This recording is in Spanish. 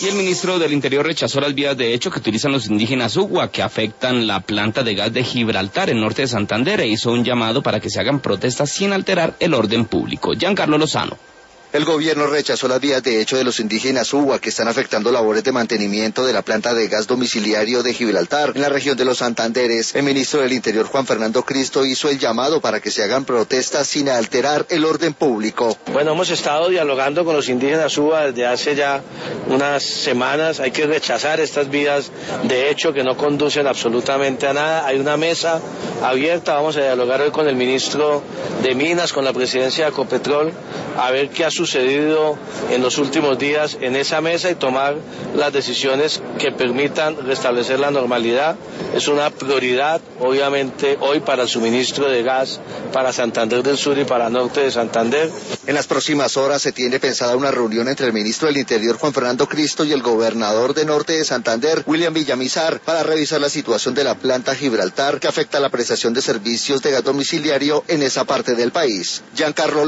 Y el ministro del Interior rechazó las vías de hecho que utilizan los indígenas Ugua, que afectan la planta de gas de Gibraltar, en norte de Santander, e hizo un llamado para que se hagan protestas sin alterar el orden público. Giancarlo Lozano. El gobierno rechazó las vías de hecho de los indígenas Ugua que están afectando labores de mantenimiento de la planta de gas domiciliario de Gibraltar en la región de los Santanderes. El ministro del Interior, Juan Fernando Cristo, hizo el llamado para que se hagan protestas sin alterar el orden público. Bueno, hemos estado dialogando con los indígenas Ugua desde hace ya unas semanas. Hay que rechazar estas vías de hecho que no conducen absolutamente a nada. Hay una mesa abierta, vamos a dialogar hoy con el ministro de Minas, con la presidencia de Ecopetrol, a ver qué ha sucedido en los últimos días en esa mesa y tomar las decisiones que permitan restablecer la normalidad. Es una prioridad, obviamente, hoy para el suministro de gas para Santander del Sur y para norte de Santander. En las próximas horas se tiene pensada una reunión entre el ministro del Interior, Juan Fernando Cristo, y el gobernador de norte de Santander, William Villamizar, para revisar la situación de la planta Gibraltar que afecta la prestación de servicios de gas domiciliario en esa parte del país. Giancarlo